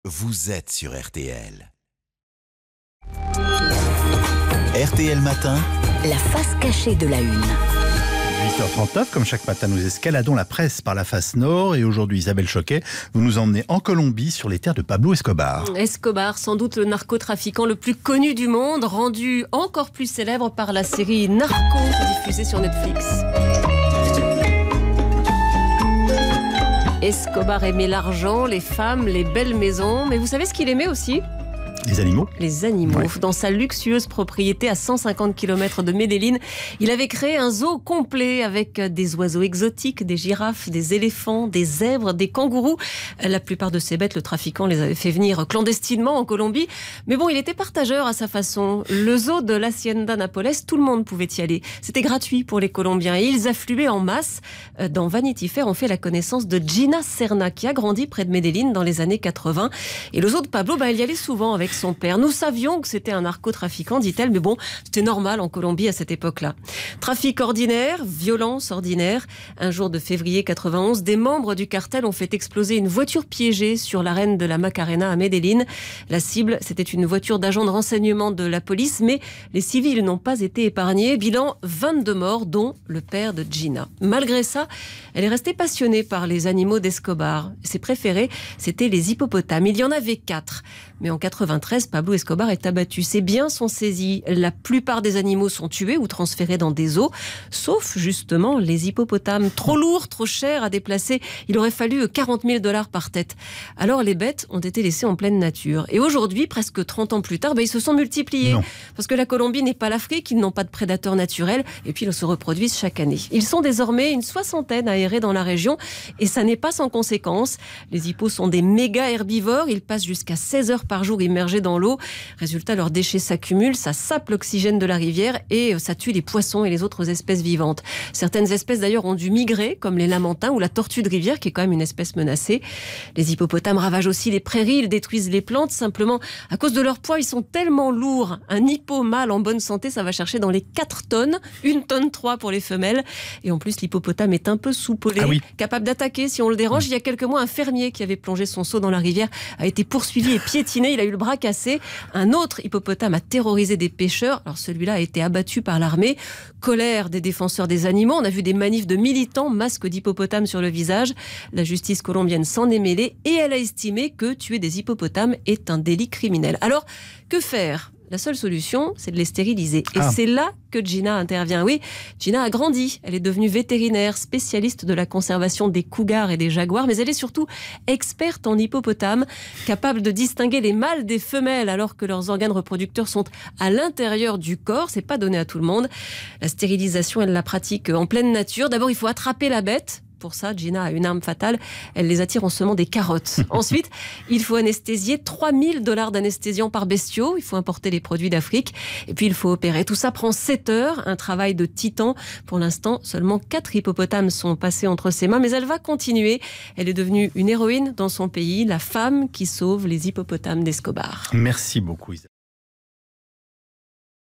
vous êtes sur RTL. RTL Matin, la face cachée de la une. 8h39, comme chaque matin, nous escaladons la presse par la face nord. Et aujourd'hui, Isabelle Choquet, vous nous emmenez en Colombie sur les terres de Pablo Escobar. Escobar, sans doute le narcotrafiquant le plus connu du monde, rendu encore plus célèbre par la série Narco, diffusée sur Netflix. Escobar aimait l'argent, les femmes, les belles maisons. Mais vous savez ce qu'il aimait aussi ? Les animaux ? Les animaux. Ouais. Dans sa luxueuse propriété à 150 km de Medellín, il avait créé un zoo complet avec des oiseaux exotiques, des girafes, des éléphants, des zèbres, des kangourous. La plupart de ces bêtes, le trafiquant les avait fait venir clandestinement en Colombie. Mais bon, il était partageur à sa façon. Le zoo de l'Hacienda Nápoles, tout le monde pouvait y aller. C'était gratuit pour les Colombiens et ils affluaient en masse. Dans Vanity Fair, on fait la connaissance de Gina Serna qui a grandi près de Medellín dans les années 80. Et le zoo de Pablo, il y allait souvent avec son père. Nous savions que c'était un narcotrafiquant, dit-elle, mais bon, c'était normal en Colombie à cette époque-là. Trafic ordinaire, violence ordinaire. Un jour de février 91, des membres du cartel ont fait exploser une voiture piégée sur l'arène de la Macarena à Medellín. La cible, c'était une voiture d'agent de renseignement de la police, mais les civils n'ont pas été épargnés. Bilan, 22 morts, dont le père de Gina. Malgré ça, elle est restée passionnée par les animaux d'Escobar. Ses préférés, c'était les hippopotames. Il y en avait 4. Mais en 93, Pablo Escobar est abattu. Ses biens sont saisis. La plupart des animaux sont tués ou transférés dans des zoos, sauf justement les hippopotames. Trop lourds, trop chers à déplacer. Il aurait fallu $40 000 par tête. Alors les bêtes ont été laissées en pleine nature. Et aujourd'hui, presque 30 ans plus tard, ils se sont multipliés. Non. Parce que la Colombie n'est pas l'Afrique, ils n'ont pas de prédateurs naturels. Et puis ils se reproduisent chaque année. Ils sont désormais une soixantaine à errer dans la région. Et ça n'est pas sans conséquence. Les hippos sont des méga herbivores. Ils passent jusqu'à 16 heures par jour immergés dans l'eau. Résultat, leurs déchets s'accumulent, ça sape l'oxygène de la rivière et ça tue les poissons et les autres espèces vivantes. Certaines espèces d'ailleurs ont dû migrer, comme les lamantins ou la tortue de rivière, qui est quand même une espèce menacée. Les hippopotames ravagent aussi les prairies, ils détruisent les plantes. Simplement, à cause de leur poids, ils sont tellement lourds. Un hippo mâle en bonne santé, ça va chercher dans les 4 tonnes, 1,3 tonne pour les femelles. Et en plus, l'hippopotame est un peu soupolé, capable d'attaquer si on le dérange. Il y a quelques mois, un fermier qui avait plongé son seau dans la rivière a été poursuivi et piétiné. Il a eu le bras cassé. Un autre hippopotame a terrorisé des pêcheurs. Alors celui-là a été abattu par l'armée. Colère des défenseurs des animaux. On a vu des manifs de militants, masques d'hippopotame sur le visage. La justice colombienne s'en est mêlée et elle a estimé que tuer des hippopotames est un délit criminel. Alors, que faire ? La seule solution, c'est de les stériliser. Et c'est là que Gina intervient. Oui, Gina a grandi. Elle est devenue vétérinaire, spécialiste de la conservation des cougars et des jaguars. Mais elle est surtout experte en hippopotames, capable de distinguer les mâles des femelles alors que leurs organes reproducteurs sont à l'intérieur du corps. C'est pas donné à tout le monde. La stérilisation, elle la pratique en pleine nature. D'abord, il faut attraper la bête. Pour ça, Gina a une arme fatale. Elle les attire en semant des carottes. Ensuite, il faut anesthésier. $3 000 d'anesthésiant par bestiau. Il faut importer les produits d'Afrique. Et puis, il faut opérer. Tout ça prend 7 heures. Un travail de titan. Pour l'instant, seulement 4 hippopotames sont passés entre ses mains. Mais elle va continuer. Elle est devenue une héroïne dans son pays. La femme qui sauve les hippopotames d'Escobar. Merci beaucoup, Isabelle.